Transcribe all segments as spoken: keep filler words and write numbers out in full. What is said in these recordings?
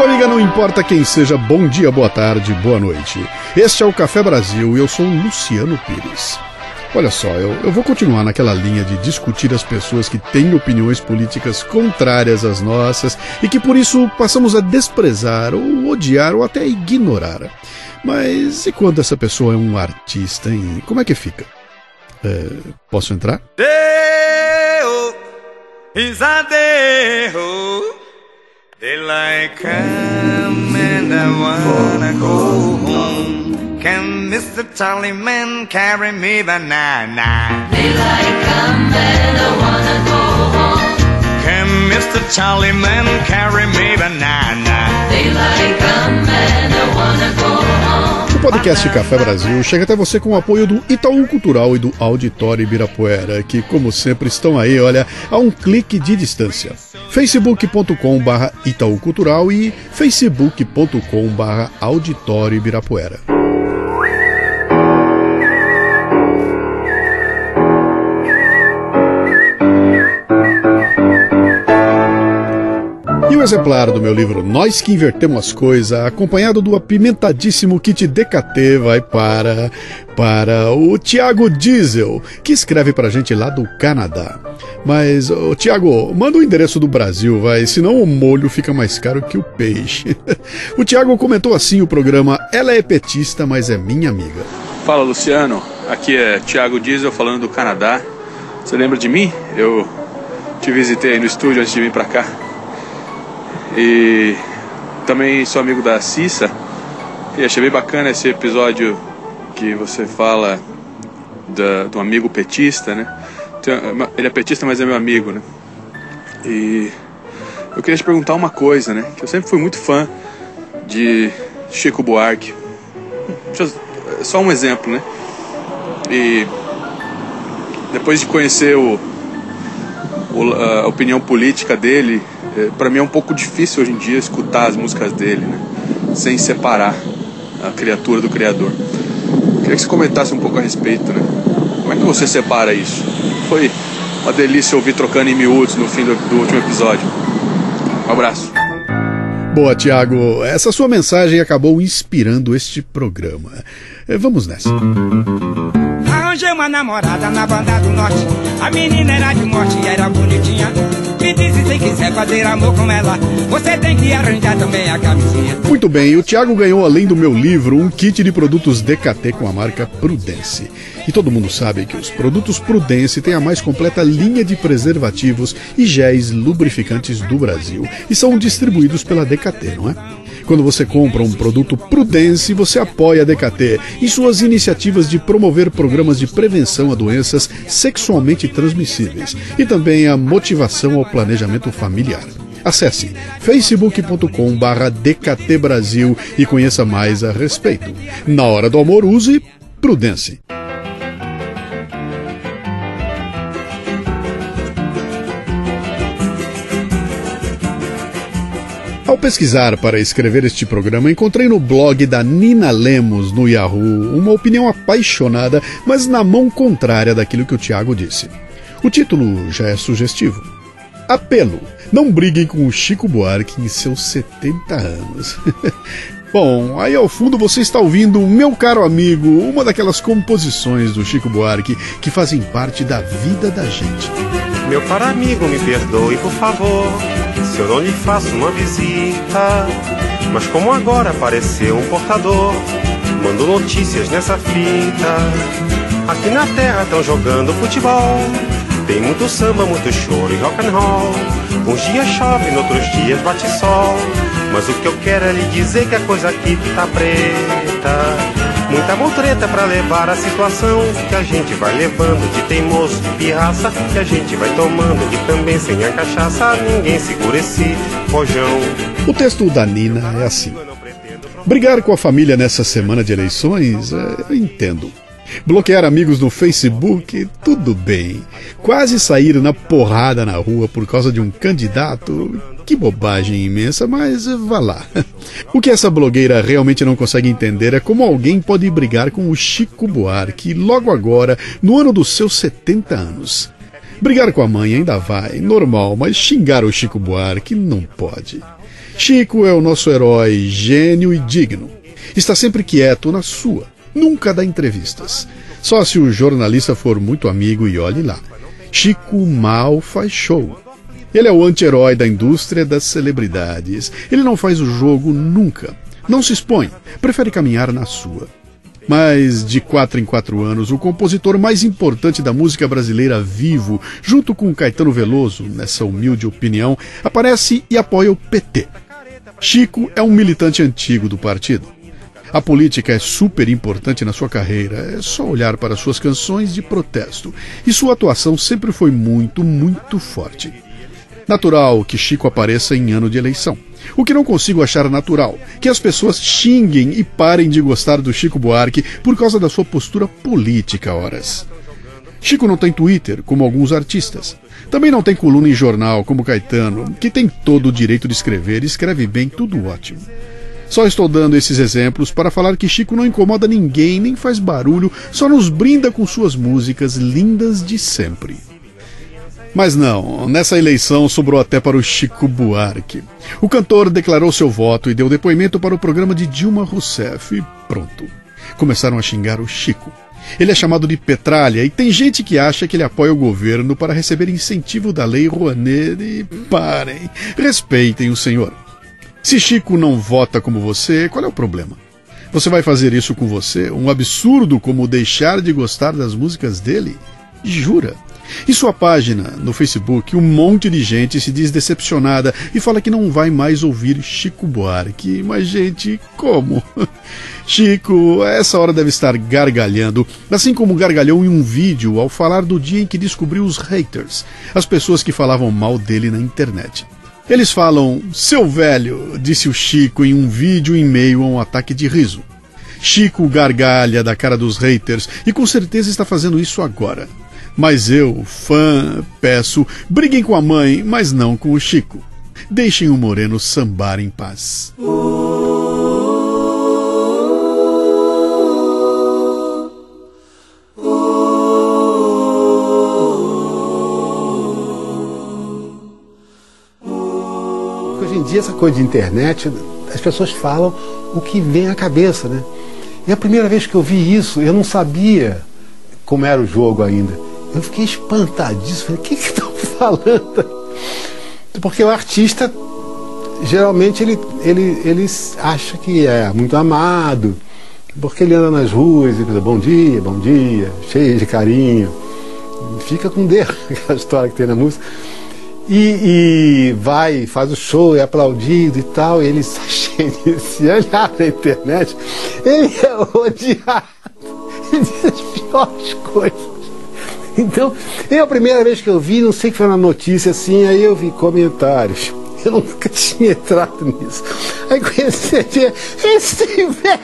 amiga, não importa quem seja, bom dia, boa tarde, boa noite. Este é o Café Brasil e eu sou o Luciano Pires. Olha só, eu, eu vou continuar naquela linha de discutir as pessoas que têm opiniões políticas contrárias às nossas e que por isso passamos a desprezar ou odiar ou até ignorar. Mas e quando essa pessoa é um artista, hein? Como é que fica? É, posso entrar? Deo, is a Deo. Daylight come and I wanna go home. Can Mister Charlie Man carry me banana? Daylight come and I wanna go home. Can Mister Charlie Man carry me banana? Daylight come and I wanna go home. O podcast Café Brasil chega até você com o apoio do Itaú Cultural e do Auditório Ibirapuera, que, como sempre, estão aí, olha, a um clique de distância. facebook ponto com barra Itaú Cultural e facebook ponto com barra Auditório Ibirapuera. E o exemplar do meu livro Nós que Invertemos as Coisas, acompanhado do apimentadíssimo kit D K T, vai para, para o Thiago Diesel, que escreve pra gente lá do Canadá. Mas, ô, Thiago, manda o endereço do Brasil, vai, senão o molho fica mais caro que o peixe. O Thiago comentou assim o programa Ela é petista, mas é minha amiga. Fala, Luciano, aqui é Thiago Diesel falando do Canadá. Você lembra de mim? Eu te visitei aí no estúdio antes de vir pra cá. E também sou amigo da Cissa. E achei bem bacana esse episódio que você fala da, do amigo petista, né? Ele é petista, mas é meu amigo, né? E eu queria te perguntar uma coisa, né? Que eu sempre fui muito fã de Chico Buarque. Só um exemplo, né? E depois de conhecer o, o, a opinião política dele, para mim é um pouco difícil hoje em dia escutar as músicas dele, né? Sem separar a criatura do criador. Queria que você comentasse um pouco a respeito, né? Como é que você separa isso? Foi uma delícia ouvir trocando em miúdos no fim do, do último episódio. Um abraço. Boa, Thiago. Essa sua mensagem acabou inspirando este programa. Vamos nessa. Arranjei uma namorada na banda do norte. A menina era de morte e era bonitinha. Me disse, se quiser fazer amor com ela, você tem que arranjar também a camisinha. Muito bem, o Thiago ganhou, além do meu livro, um kit de produtos D K T com a marca Prudence. E todo mundo sabe que os produtos Prudence têm a mais completa linha de preservativos e géis lubrificantes do Brasil. E são distribuídos pela D K T, não é? Quando você compra um produto Prudence, você apoia a D K T em suas iniciativas de promover programas de prevenção a doenças sexualmente transmissíveis e também a motivação ao planejamento familiar. Acesse facebook ponto com barra D K T Brasil e conheça mais a respeito. Na hora do amor, use Prudence. Ao pesquisar para escrever este programa, encontrei no blog da Nina Lemos, no Yahoo, uma opinião apaixonada, mas na mão contrária daquilo que o Thiago disse. O título já é sugestivo. Apelo: não briguem com o Chico Buarque em seus setenta anos. Bom, aí ao fundo você está ouvindo, meu caro amigo, uma daquelas composições do Chico Buarque que fazem parte da vida da gente. Meu caro amigo, me perdoe, por favor, se eu não lhe faço uma visita. Mas como agora apareceu um portador, mando notícias nessa fita. Aqui na terra estão jogando futebol, tem muito samba, muito choro e rock and roll. Uns dias chove, noutros dias bate sol, mas o que eu quero é lhe dizer que a coisa aqui tá preta. Muita mutreta pra levar a situação que a gente vai levando de teimoso, de pirraça, que a gente vai tomando e também sem a cachaça ninguém segura esse rojão. O texto da Nina é assim: brigar com a família nessa semana de eleições, eu entendo. Bloquear amigos no Facebook, tudo bem. Quase sair na porrada na rua por causa de um candidato, que bobagem imensa, mas vá lá. O que essa blogueira realmente não consegue entender é como alguém pode brigar com o Chico Buarque logo agora, no ano dos seus setenta anos. Brigar com a mãe ainda vai, normal, mas xingar o Chico Buarque não pode. Chico é o nosso herói, gênio e digno. Está sempre quieto na sua, nunca dá entrevistas. Só se o jornalista for muito amigo e olhe lá. Chico mal faz show. Ele é o anti-herói da indústria das celebridades. Ele não faz o jogo nunca. Não se expõe, prefere caminhar na sua. Mas, de quatro em quatro anos, o compositor mais importante da música brasileira vivo, junto com Caetano Veloso, nessa humilde opinião, aparece e apoia o P T. Chico é um militante antigo do partido. A política é super importante na sua carreira, é só olhar para suas canções de protesto. E sua atuação sempre foi muito, muito forte. Natural que Chico apareça em ano de eleição. O que não consigo achar natural, que as pessoas xinguem e parem de gostar do Chico Buarque por causa da sua postura política, horas. Chico não tem Twitter, como alguns artistas. Também não tem coluna em jornal, como Caetano, que tem todo o direito de escrever e escreve bem, tudo ótimo. Só estou dando esses exemplos para falar que Chico não incomoda ninguém, nem faz barulho, só nos brinda com suas músicas lindas de sempre. Mas não, nessa eleição sobrou até para o Chico Buarque. O cantor declarou seu voto e deu depoimento para o programa de Dilma Rousseff e pronto. Começaram a xingar o Chico. Ele é chamado de Petralha e tem gente que acha que ele apoia o governo para receber incentivo da Lei Rouanet e parem, respeitem o senhor. Se Chico não vota como você, qual é o problema? Você vai fazer isso com você? Um absurdo como deixar de gostar das músicas dele? Jura? Em sua página, no Facebook, um monte de gente se diz decepcionada e fala que não vai mais ouvir Chico Buarque. Mas, gente, como? Chico, a essa hora deve estar gargalhando, assim como gargalhou em um vídeo ao falar do dia em que descobriu os haters, as pessoas que falavam mal dele na internet. Eles falam, seu velho, disse o Chico em um vídeo em meio a um ataque de riso. Chico gargalha da cara dos haters e com certeza está fazendo isso agora. Mas eu, fã, peço, briguem com a mãe, mas não com o Chico. Deixem o Moreno sambar em paz. Hoje em dia, essa coisa de internet, as pessoas falam o que vem à cabeça, né? E a primeira vez que eu vi isso, eu não sabia como era o jogo ainda. Eu fiquei espantadíssimo. Falei, o que estão falando? Porque o artista, geralmente, ele, ele, ele acha que é muito amado, porque ele anda nas ruas e diz, bom dia, bom dia, cheio de carinho. Fica com Deus, aquela história que tem na música. E, e vai, faz o show, é aplaudido e tal, e ele se olhar na internet, ele é odiado, ele diz as piores coisas. Então, é a primeira vez que eu vi, não sei que foi uma notícia assim, aí eu vi comentários. Eu nunca tinha entrado nisso. Aí conheci esse velho.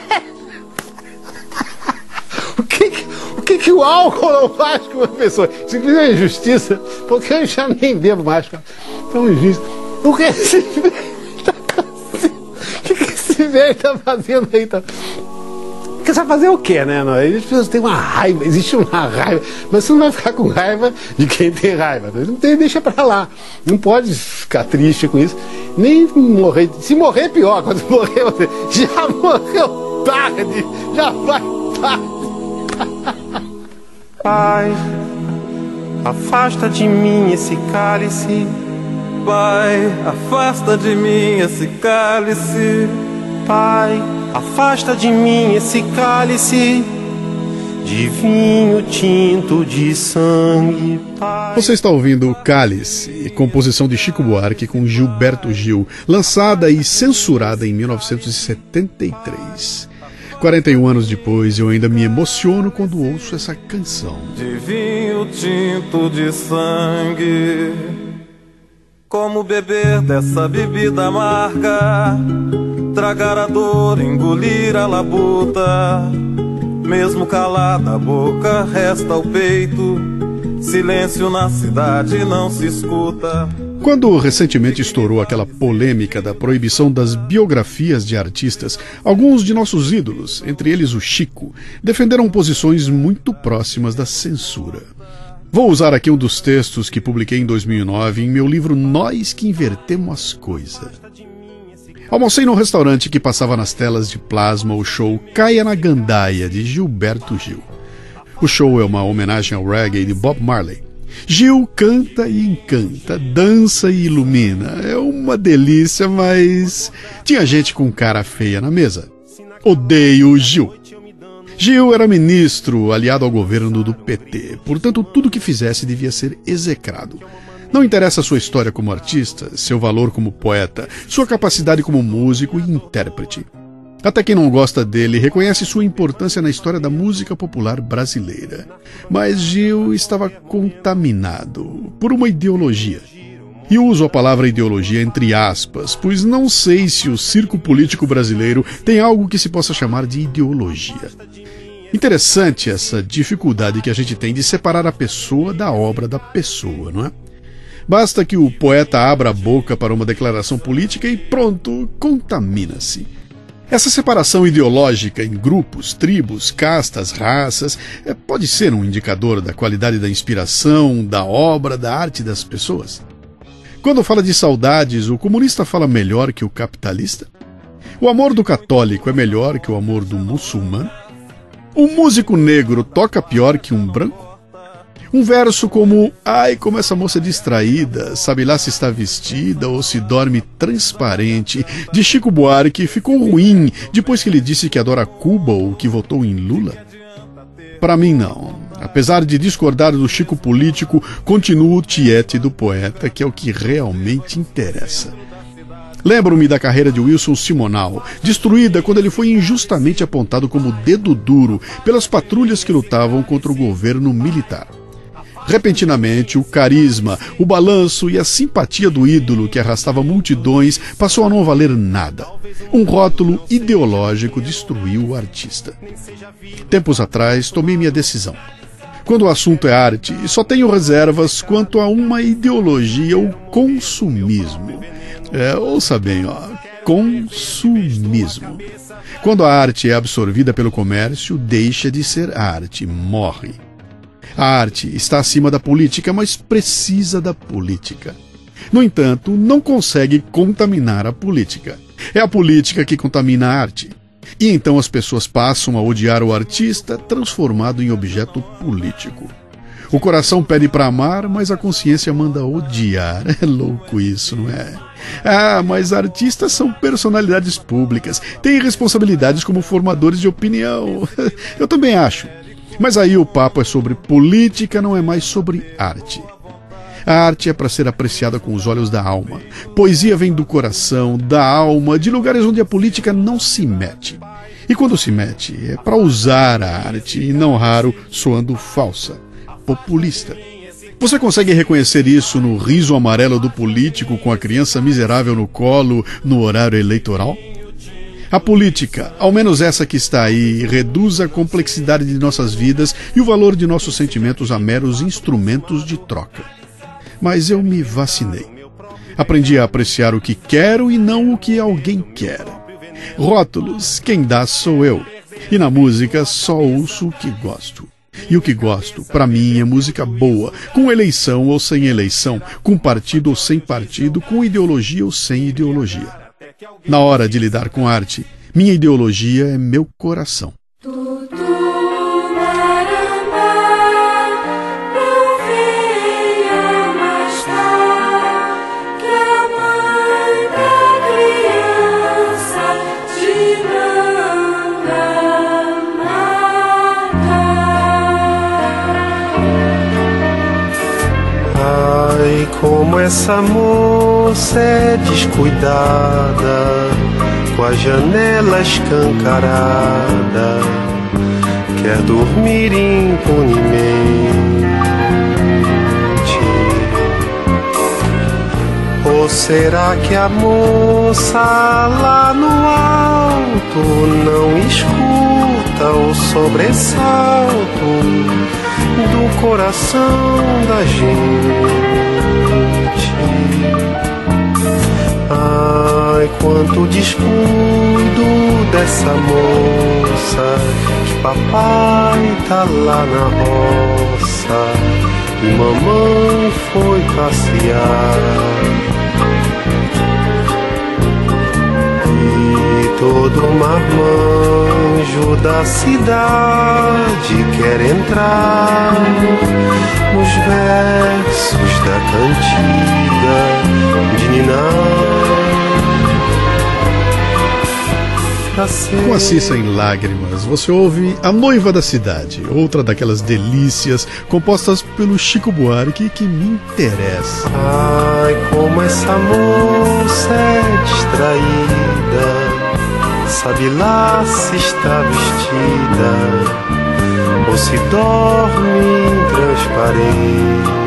O que, o que que o álcool não faz com uma pessoa? Isso aqui é injustiça, porque eu já nem bebo mais. Então, injusto. O que esse velho está fazendo? O que, que esse velho está fazendo aí? Tá? Porque você vai fazer o quê, né? As pessoas têm uma raiva, existe uma raiva, mas você não vai ficar com raiva de quem tem raiva. Não tem, deixa pra lá. Não pode ficar triste com isso. Nem morrer. Se morrer é pior. Quando morrer, você já morreu tarde. Já vai tarde. Pai, afasta de mim esse cálice. Pai, afasta de mim esse cálice. Pai, afasta de mim esse cálice de vinho tinto de sangue. Pai. Você está ouvindo Cálice, composição de Chico Buarque com Gilberto Gil, lançada e censurada em mil novecentos e setenta e três. quarenta e um anos depois, eu ainda me emociono quando ouço essa canção. De vinho tinto de sangue, como beber dessa bebida amarga, tragar a dor, engolir a labuta. Mesmo calada a boca, resta o peito. Silêncio na cidade não se escuta. Quando recentemente estourou aquela polêmica da proibição das biografias de artistas, alguns de nossos ídolos, entre eles o Chico, defenderam posições muito próximas da censura. Vou usar aqui um dos textos que publiquei em dois mil e nove em meu livro Nós que Invertemos as Coisas. Almocei num restaurante que passava nas telas de plasma o show Caia na Gandaia, de Gilberto Gil. O show é uma homenagem ao reggae de Bob Marley. Gil canta e encanta, dança e ilumina. É uma delícia, mas tinha gente com cara feia na mesa. Odeio o Gil. Gil era ministro aliado ao governo do P T, portanto tudo que fizesse devia ser execrado. Não interessa sua história como artista, seu valor como poeta, sua capacidade como músico e intérprete. Até quem não gosta dele reconhece sua importância na história da música popular brasileira. Mas Gil estava contaminado por uma ideologia. E uso a palavra ideologia entre aspas, pois não sei se o circo político brasileiro tem algo que se possa chamar de ideologia. Interessante essa dificuldade que a gente tem de separar a pessoa da obra da pessoa, não é? Basta que o poeta abra a boca para uma declaração política e pronto, contamina-se. Essa separação ideológica em grupos, tribos, castas, raças, é, pode ser um indicador da qualidade da inspiração, da obra, da arte das pessoas. Quando fala de saudades, o comunista fala melhor que o capitalista? O amor do católico é melhor que o amor do muçulmano? Um músico negro toca pior que um branco? Um verso como "Ai, como essa moça é distraída, sabe lá se está vestida ou se dorme transparente", de Chico Buarque, ficou ruim depois que ele disse que adora Cuba ou que votou em Lula? Para mim, não. Apesar de discordar do Chico político, continuo o tiete do poeta, que é o que realmente interessa. Lembro-me da carreira de Wilson Simonal, destruída quando ele foi injustamente apontado como dedo duro pelas patrulhas que lutavam contra o governo militar. Repentinamente, o carisma, o balanço e a simpatia do ídolo que arrastava multidões passou a não valer nada. Um rótulo ideológico destruiu o artista. Tempos atrás, tomei minha decisão. Quando o assunto é arte, só tenho reservas quanto a uma ideologia, o consumismo. É, ouça bem, ó, consumismo. Quando a arte é absorvida pelo comércio, deixa de ser arte, morre. A arte está acima da política, mas precisa da política. No entanto, não consegue contaminar a política. É a política que contamina a arte. E então as pessoas passam a odiar o artista transformado em objeto político. O coração pede para amar, mas a consciência manda odiar. É louco isso, não é? Ah, mas artistas são personalidades públicas, têm responsabilidades como formadores de opinião. Eu também acho. Mas aí o papo é sobre política, não é mais sobre arte. A arte é para ser apreciada com os olhos da alma. Poesia vem do coração, da alma, de lugares onde a política não se mete. E quando se mete, é para usar a arte, e não raro soando falsa, populista. Você consegue reconhecer isso no riso amarelo do político com a criança miserável no colo no horário eleitoral? A política, ao menos essa que está aí, reduz a complexidade de nossas vidas e o valor de nossos sentimentos a meros instrumentos de troca. Mas eu me vacinei. Aprendi a apreciar o que quero e não o que alguém quer. Rótulos, quem dá sou eu. E na música só ouço o que gosto. E o que gosto, para mim, é música boa, com eleição ou sem eleição, com partido ou sem partido, com ideologia ou sem ideologia. Na hora de lidar com arte, minha ideologia é meu coração. Ai, como essa moça é descuidada, com a janela escancarada, quer dormir impunemente. Ou será que a moça lá no alto não escuta o sobressalto do coração da gente? Ai, quanto descuido dessa moça, que papai tá lá na roça, e mamãe foi passear. E todo marmanjo da cidade quer entrar nos versos da cantiga de ninar. Com a Cissa em Lágrimas, você ouve A Noiva da Cidade, outra daquelas delícias compostas pelo Chico Buarque que me interessa. Ai, como essa moça é distraída, sabe lá se está vestida ou se dorme transparente.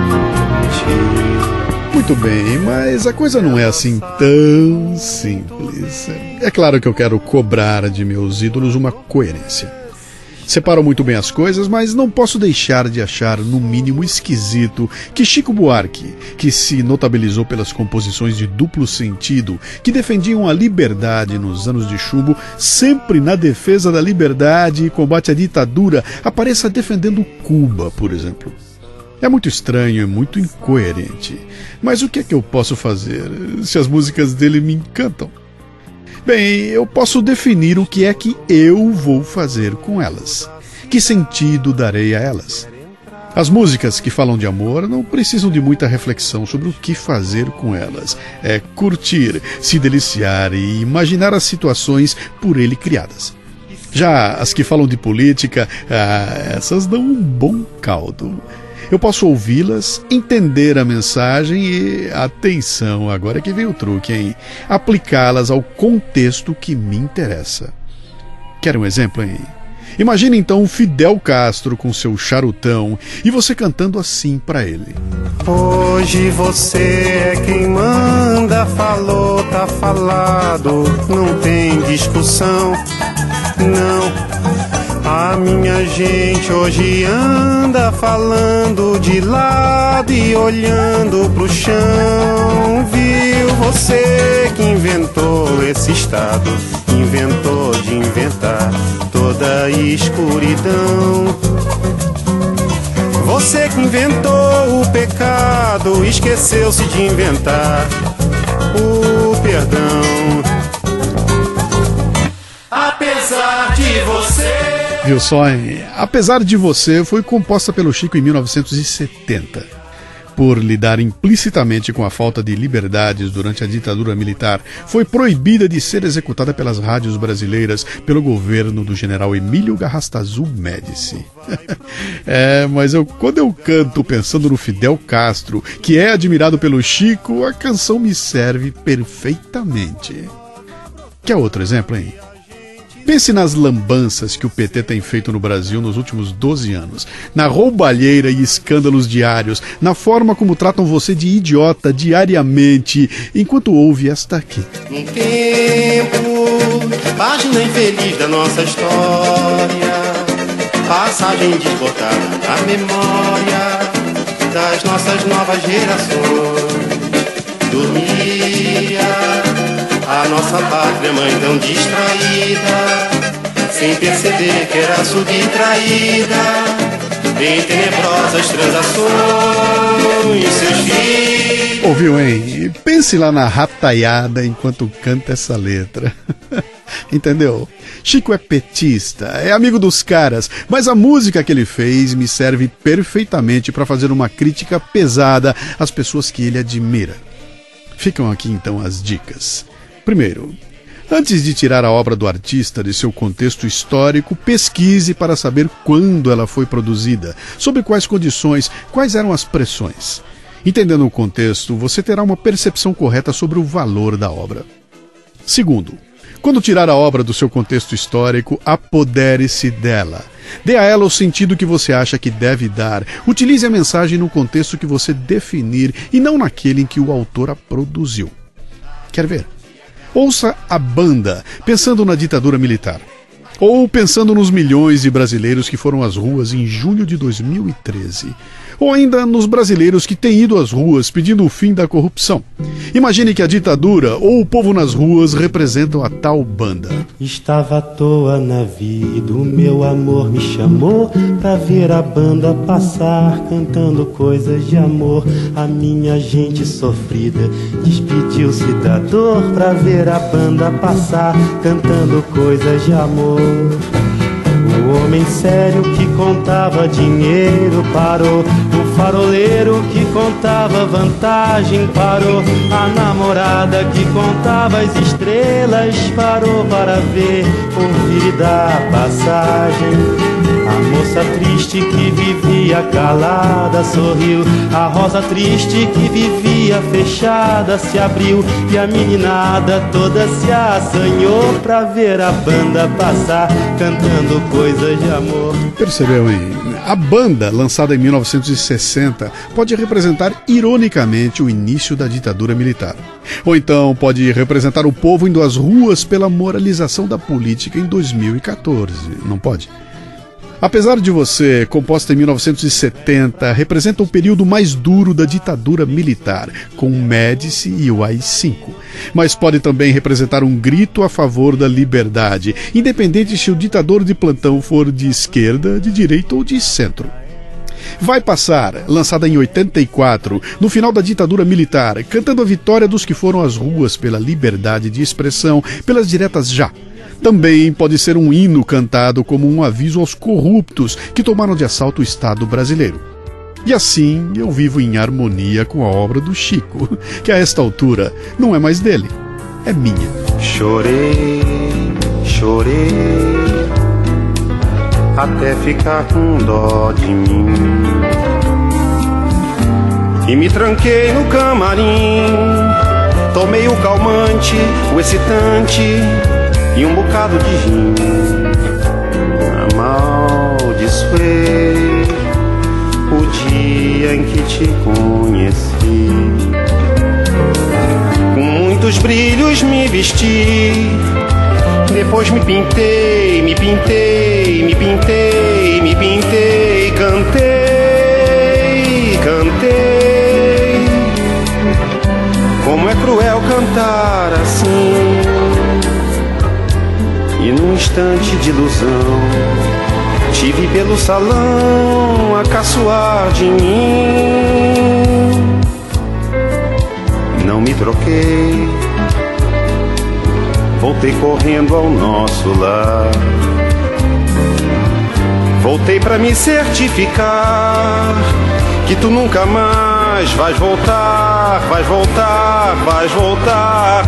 Muito bem, mas a coisa não é assim tão simples. É claro que eu quero cobrar de meus ídolos uma coerência. Separo muito bem as coisas, mas não posso deixar de achar, no mínimo, esquisito que Chico Buarque, que se notabilizou pelas composições de duplo sentido, que defendiam a liberdade nos anos de chumbo, sempre na defesa da liberdade e combate à ditadura, apareça defendendo Cuba, por exemplo. É muito estranho, é muito incoerente. Mas o que é que eu posso fazer se as músicas dele me encantam? Bem, eu posso definir o que é que eu vou fazer com elas. Que sentido darei a elas? As músicas que falam de amor não precisam de muita reflexão sobre o que fazer com elas. É curtir, se deliciar e imaginar as situações por ele criadas. Já as que falam de política, ah, essas dão um bom caldo. Eu posso ouvi-las, entender a mensagem e, atenção, agora que vem o truque, hein? Aplicá-las ao contexto que me interessa. Quer um exemplo, hein? Imagine então o Fidel Castro com seu charutão e você cantando assim pra ele. Hoje você é quem manda, falou, tá falado, não tem discussão, não. A minha gente hoje anda falando de lado e olhando pro chão. Viu você que inventou esse estado, inventou de inventar toda a escuridão. Você que inventou o pecado, esqueceu-se de inventar o perdão. Apesar de você... Viu só, hein? Apesar de Você foi composta pelo Chico em mil novecentos e setenta. Por lidar implicitamente com a falta de liberdades durante a ditadura militar, foi proibida de ser executada pelas rádios brasileiras pelo governo do general Emílio Garrastazu Médici. É, mas eu, quando eu canto pensando no Fidel Castro, que é admirado pelo Chico, a canção me serve perfeitamente. Quer outro exemplo, hein? Pense nas lambanças que o P T tem feito no Brasil nos últimos doze anos, na roubalheira e escândalos diários, na forma como tratam você de idiota diariamente, enquanto ouve esta aqui. Um tempo, página infeliz da nossa história, passagem desbotada da memória das nossas novas gerações. Dormia a nossa pátria mãe tão distraída, sem perceber que era subtraída em tenebrosas transações. Seus filhos... Ouviu, hein? Pense lá na rataiada enquanto canta essa letra. Entendeu? Chico é petista, é amigo dos caras, mas a música que ele fez me serve perfeitamente para fazer uma crítica pesada às pessoas que ele admira. Ficam aqui então as dicas. Primeiro, antes de tirar a obra do artista de seu contexto histórico, pesquise para saber quando ela foi produzida, sob quais condições, quais eram as pressões. Entendendo o contexto, você terá uma percepção correta sobre o valor da obra. Segundo, quando tirar a obra do seu contexto histórico, apodere-se dela. Dê a ela o sentido que você acha que deve dar. Utilize a mensagem no contexto que você definir e não naquele em que o autor a produziu. Quer ver? Ouça a banda, pensando na ditadura militar. Ou pensando nos milhões de brasileiros que foram às ruas em junho de dois mil e treze. Ou ainda nos brasileiros que têm ido às ruas pedindo o fim da corrupção. Imagine que a ditadura ou o povo nas ruas representam a tal banda. Estava à toa na vida, o meu amor me chamou pra ver a banda passar, cantando coisas de amor. A minha gente sofrida despediu-se da dor pra ver a banda passar, cantando coisas de amor. O homem sério que contava dinheiro parou, o faroleiro que contava vantagem parou, a namorada que contava as estrelas parou para ver, ouvir e dar passagem. A moça triste que vivia calada sorriu, a rosa triste que vivia fechada se abriu, e a meninada toda se assanhou pra ver a banda passar, cantando coisas de amor. Percebeu, hein? A banda, lançada em mil novecentos e sessenta, pode representar ironicamente o início da ditadura militar. Ou então pode representar o povo indo às ruas pela moralização da política em dois mil e quatorze, não pode? Apesar de você, composta em mil novecentos e setenta, representa o período mais duro da ditadura militar, com o Médici e o A I cinco. Mas pode também representar um grito a favor da liberdade, independente se o ditador de plantão for de esquerda, de direita ou de centro. Vai Passar, lançada em oitenta e quatro, no final da ditadura militar, cantando a vitória dos que foram às ruas pela liberdade de expressão, pelas diretas já. Também pode ser um hino cantado como um aviso aos corruptos que tomaram de assalto o Estado brasileiro. E assim eu vivo em harmonia com a obra do Chico, que a esta altura não é mais dele, é minha. Chorei, chorei, até ficar com dó de mim, e me tranquei no camarim, tomei o calmante, o excitante e um bocado de gin. Amaldiçoei o dia em que te conheci, com muitos brilhos me vesti, depois me pintei, me pintei, me pintei, me pintei, cantei, cantei. Como é cruel cantar assim, e num instante de ilusão te vi pelo salão a caçoar de mim. Não me troquei, voltei correndo ao nosso lar, voltei pra me certificar que tu nunca mais vais voltar, vais voltar, vais voltar.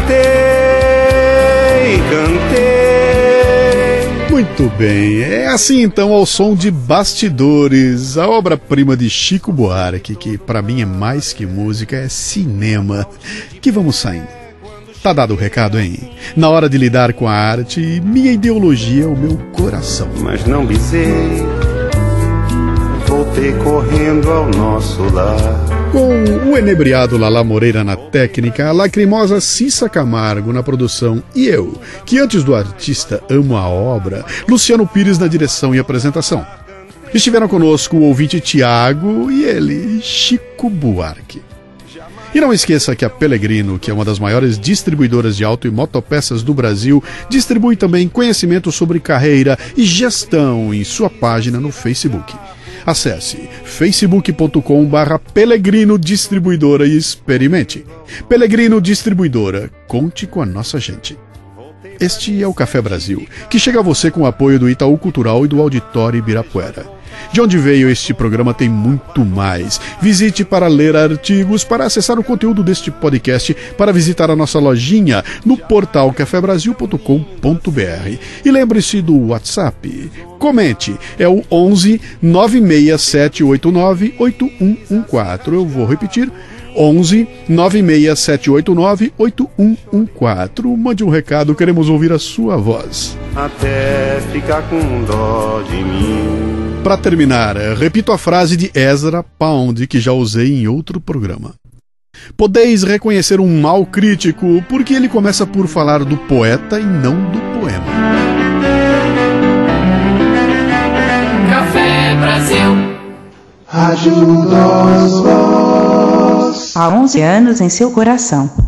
Cantei, cantei. Muito bem, é assim então ao som de Bastidores, a obra-prima de Chico Buarque, que pra mim é mais que música, é cinema, que vamos saindo. Tá dado o recado, hein? Na hora de lidar com a arte, minha ideologia é o meu coração. Mas não bisei, voltei correndo ao nosso lar. Com o enebriado Lala Moreira na técnica, a lacrimosa Cissa Camargo na produção e eu, que antes do artista amo a obra, Luciano Pires na direção e apresentação. Estiveram conosco o ouvinte Tiago e ele, Chico Buarque. E não esqueça que a Pelegrino, que é uma das maiores distribuidoras de auto e motopeças do Brasil, distribui também conhecimento sobre carreira e gestão em sua página no Facebook. Acesse facebook ponto com barra Pelegrino Distribuidora e experimente. Pelegrino Distribuidora, conte com a nossa gente. Este é o Café Brasil, que chega a você com o apoio do Itaú Cultural e do Auditório Ibirapuera. De onde veio este programa tem muito mais. Visite para ler artigos, para acessar o conteúdo deste podcast, para visitar a nossa lojinha no portal café brasil ponto com ponto br. E lembre-se do WhatsApp. Comente, é o onze nove seis sete oito nove oito um um quatro. Eu vou repetir. onze nove seis sete oito nove oito um um quatro. Mande um recado, queremos ouvir a sua voz. Até ficar com dó de mim. Para terminar, repito a frase de Ezra Pound que já usei em outro programa. Podeis reconhecer um mau crítico porque ele começa por falar do poeta e não do poema. Café Brasil. Rádio Dos Vós. Há onze anos em seu coração.